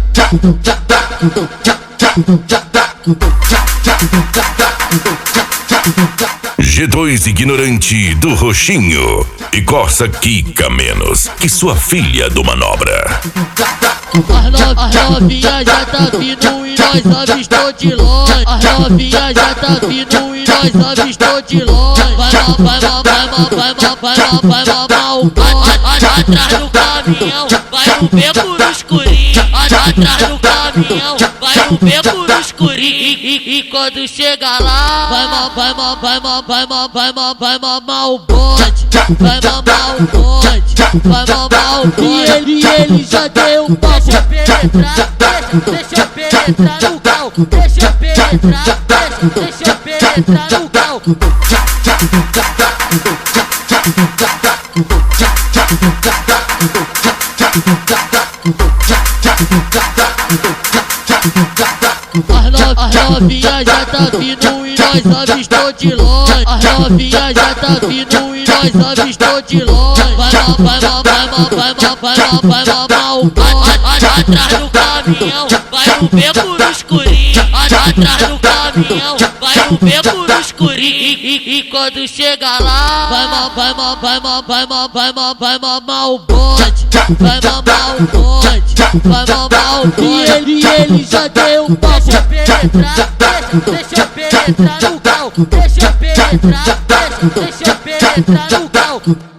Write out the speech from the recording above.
G2 ignorante do roxinho e Corsa quica menos que sua filha do manobra. As novinhas já tá vindo e nós avistou de longe. As novinhas já tá vindo e nós avistou de longe. Vai mamar o bonde. Atrás do caminhão, vai no beco no escurinho. Atrás do caminhão, vai no beco no escurinho. E quando chega lá, vai mamar o bonde. Vai mamar o bonde, vai mamar o bonde. E ele já deu um papo. Deixa eu penetrar no cal. Deixa eu penetrar no cal. As novinhas já tá vindo e nós avistou de longe. As novinhas já tá vindo e nós avistou de longe. Vai mamar o bonde. Atrás do caminhão, vai no beco no escurinho. Atrás do caminhão, vai no beco no escurinho. E quando chega lá, vai mamar o bonde. Vai mamar o bonde, vai mamar o bonde. E ele já deu um papo. Deixa eu penetrar no cal. Deixa eu penetrar no cal.